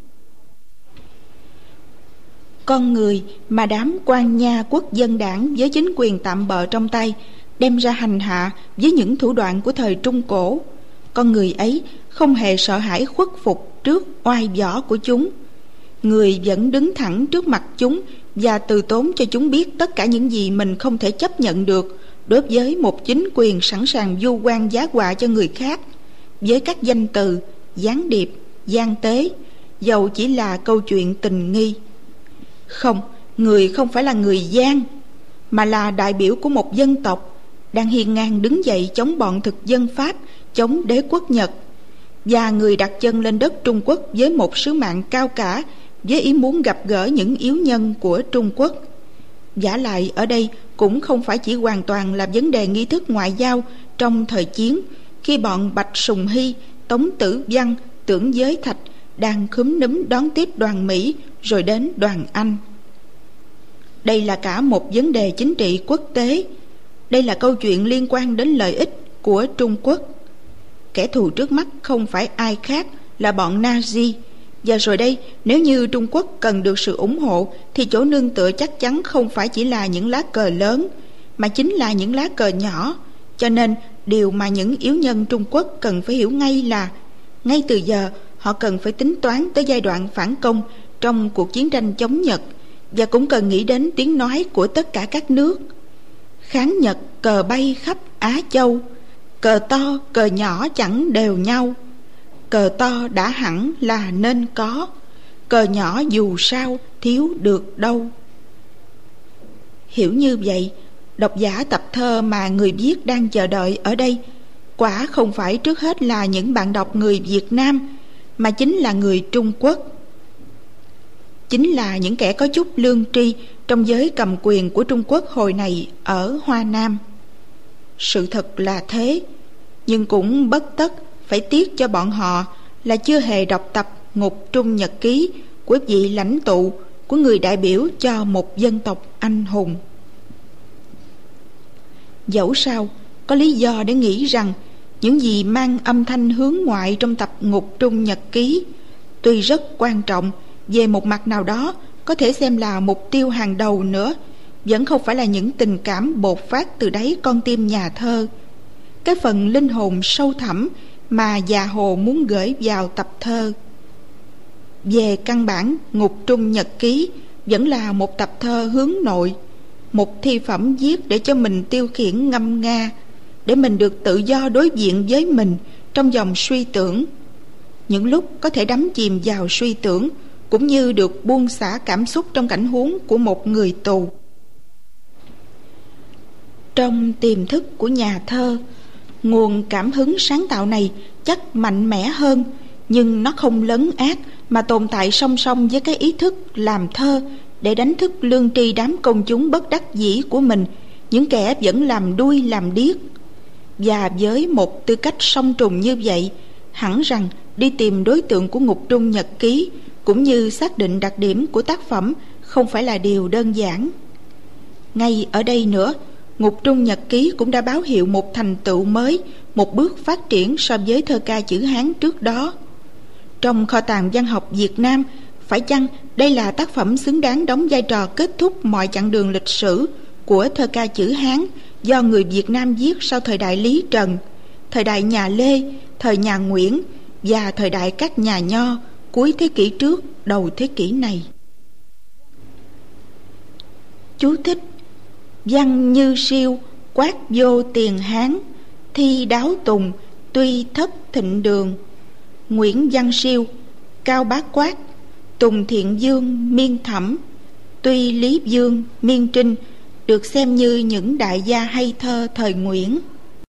Speaker 1: Con người mà đám quan nha quốc dân đảng với chính quyền tạm bợ trong tay đem ra hành hạ với những thủ đoạn của thời Trung Cổ, con người ấy không hề sợ hãi khuất phục trước oai võ của chúng. Người vẫn đứng thẳng trước mặt chúng và từ tốn cho chúng biết tất cả những gì mình không thể chấp nhận được đối với một chính quyền sẵn sàng vu oan giá họa cho người khác với các danh từ gián điệp, gian tế, dầu chỉ là câu chuyện tình nghi. Không, người không phải là người gian, mà là đại biểu của một dân tộc đang hiên ngang đứng dậy chống bọn thực dân Pháp, chống đế quốc Nhật. Và người đặt chân lên đất Trung Quốc với một sứ mạng cao cả, với ý muốn gặp gỡ những yếu nhân của Trung Quốc. Vả lại ở đây cũng không phải chỉ hoàn toàn là vấn đề nghi thức ngoại giao trong thời chiến, khi bọn Bạch Sùng Hy, Tống Tử Văn, Tưởng Giới Thạch đang khúm núm đón tiếp đoàn Mỹ rồi đến đoàn Anh. Đây là cả một vấn đề chính trị quốc tế. Đây là câu chuyện liên quan đến lợi ích của Trung Quốc. Kẻ thù trước mắt không phải ai khác là bọn Nazi. Và rồi đây, nếu như Trung Quốc cần được sự ủng hộ thì chỗ nương tựa chắc chắn không phải chỉ là những lá cờ lớn, mà chính là những lá cờ nhỏ. Cho nên điều mà những yếu nhân Trung Quốc cần phải hiểu ngay là ngay từ giờ họ cần phải tính toán tới giai đoạn phản công trong cuộc chiến tranh chống Nhật, và cũng cần nghĩ đến tiếng nói của tất cả các nước. Kháng Nhật cờ bay khắp Á Châu, cờ to cờ nhỏ chẳng đều nhau. Cờ to đã hẳn là nên có, cờ nhỏ dù sao thiếu được đâu. Hiểu như vậy, độc giả tập thơ mà người viết đang chờ đợi ở đây quả không phải trước hết là những bạn đọc người Việt Nam, mà chính là người Trung Quốc. chính là những kẻ có chút lương tri trong giới cầm quyền của Trung Quốc hồi này ở Hoa Nam. Sự thật là thế, nhưng cũng bất tất phải tiếc cho bọn họ là chưa hề đọc tập Ngục Trung Nhật Ký của vị lãnh tụ, của người đại biểu cho một dân tộc anh hùng. Dẫu sao, có lý do để nghĩ rằng những gì mang âm thanh hướng ngoại trong tập Ngục Trung Nhật Ký, tuy rất quan trọng, về một mặt nào đó có thể xem là mục tiêu hàng đầu nữa, vẫn không phải là những tình cảm bột phát từ đáy con tim nhà thơ, cái phần linh hồn sâu thẳm mà già Hồ muốn gửi vào tập thơ. Về căn bản, Ngục Trung Nhật Ký vẫn là một tập thơ hướng nội, một thi phẩm viết để cho mình tiêu khiển ngâm nga, để mình được tự do đối diện với mình trong dòng suy tưởng. Những lúc có thể đắm chìm vào suy tưởng, cũng như được buông xả cảm xúc trong cảnh huống của một người tù. Trong tiềm thức của nhà thơ, nguồn cảm hứng sáng tạo này chắc mạnh mẽ hơn, nhưng nó không lấn át mà tồn tại song song với cái ý thức làm thơ để đánh thức lương tri đám công chúng bất đắc dĩ của mình, những kẻ vẫn làm đuôi làm điếc. Và với một tư cách song trùng như vậy, hẳn rằng đi tìm đối tượng của Ngục Trung Nhật Ký cũng như xác định đặc điểm của tác phẩm không phải là điều đơn giản. Ngay ở đây nữa, Ngục Trung Nhật Ký cũng đã báo hiệu một thành tựu mới, một bước phát triển so với thơ ca chữ Hán trước đó. Trong kho tàng văn học Việt Nam, phải chăng đây là tác phẩm xứng đáng đóng vai trò kết thúc mọi chặng đường lịch sử của thơ ca chữ Hán do người Việt Nam viết sau thời đại Lý Trần, thời đại nhà Lê, thời nhà Nguyễn và thời đại các nhà Nho cuối thế kỷ trước, đầu thế kỷ này. Chú thích: văn như siêu, quát vô tiền Hán, thi đáo tùng, tuy thấp thịnh đường. Nguyễn Văn Siêu, Cao Bá Quát, Tùng Thiện Dương, Miên Thẩm, tuy Lý Dương, Miên Trinh được xem như những đại gia hay thơ thời Nguyễn.